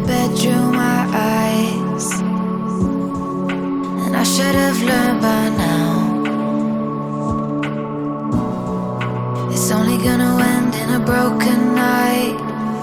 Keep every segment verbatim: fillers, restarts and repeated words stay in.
your bedroom eyes, and I should have learned by now. It's only gonna end in a broken night.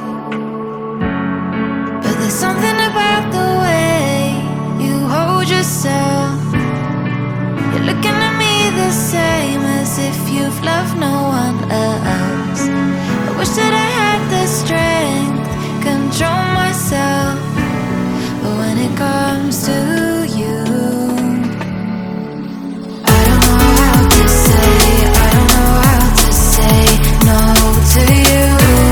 But there's something about the way you hold yourself. You're looking at me the same as if you've loved no one else. I wish that I had the strength, control myself. But when it comes to you, I don't know how to say, I don't know how to say no to you,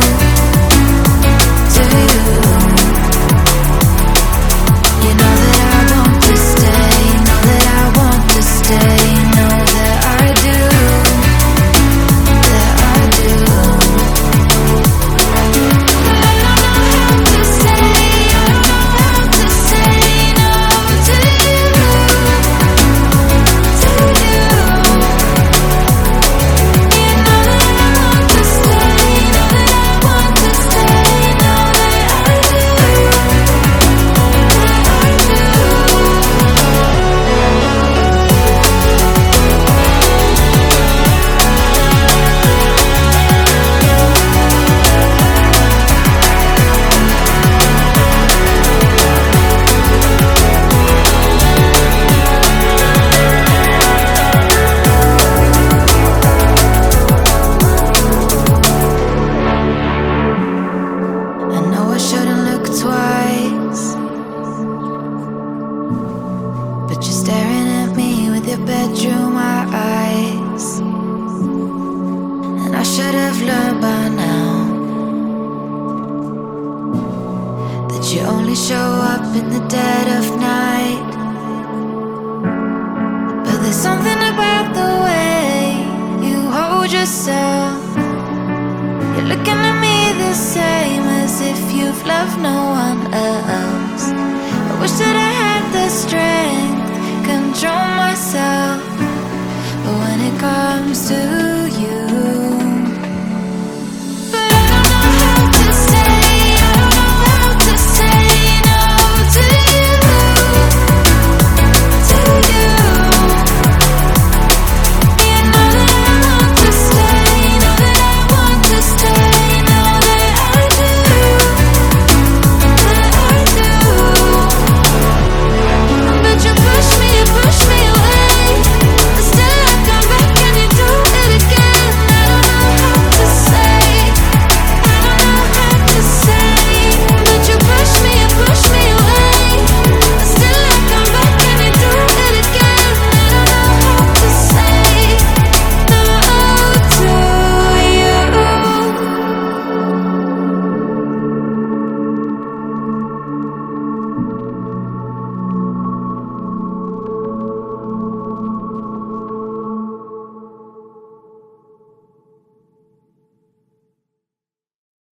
to you. You know that I want to stay, know that I want to stay, know that I do, that I do. I don't know how to say, I don't know how to say no to you, to you. You know that I want to stay, know that I want to stay, know that I do, I know I shouldn't look twice, but you're staring at me with your bedroom eyes, and I should have learned by now that you only show up in the dead of night. But there's something about the way you hold yourself. You're looking at me the same as if you've loved no one else. I wish that I had the strength, control myself. But when it comes to you,